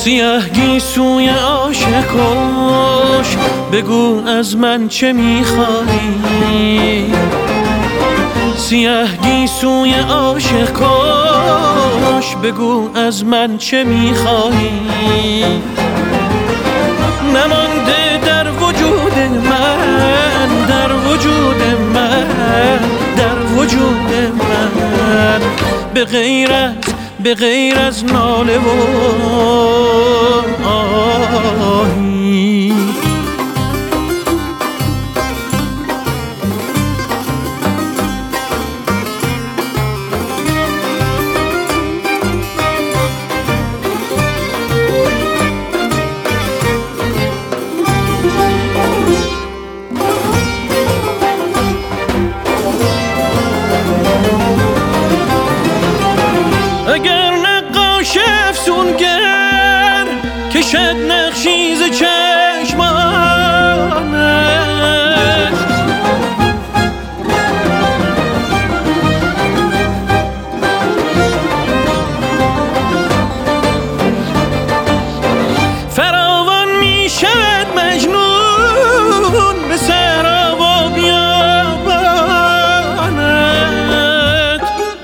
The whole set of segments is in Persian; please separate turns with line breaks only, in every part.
سیه گیسوی عاشقاش بگو از من چه میخوایی. سیه گیسوی عاشقاش بگو از من چه میخوایی. نمانده در وجود من، در وجود من، در وجود من به غیر از ناله و آهی. اگر نقاش افسونگر کشد نقشی ز چشمانت، فراوان می شود مجنون به صحرا و بیابانت.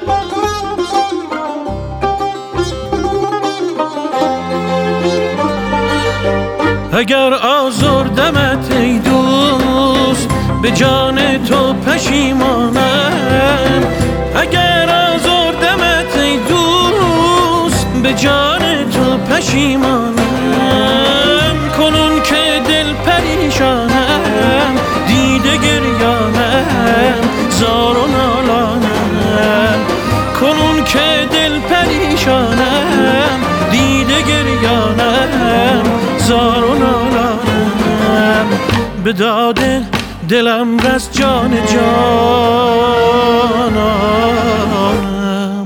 اگر آزردمت ای دوست به جان تو پشیمانم. اگر آزردمت ای دوست به جان تو پشیمانم. کنون که دل پریشانم دیده گریانم زار و نالانم. کنون که دل پریشانم دیده گریانم زار و نالانم. به داد دلم رس جان جانانم.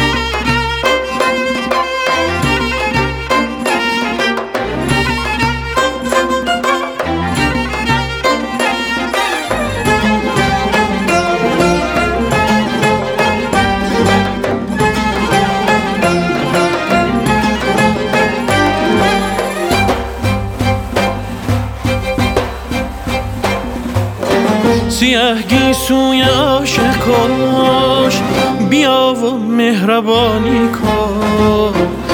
سیه گیسوی عاشقاش بیا و مهربانی کن.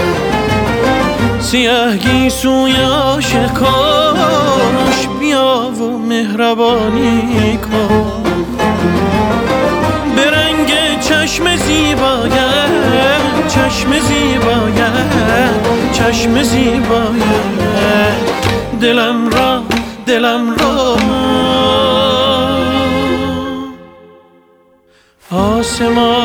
سیه گیسوی عاشقاش بیا و مهربانی کن. به رنگ چشم زیبایت، چشم زیبایت، چشم زیبایت دلم را آسمان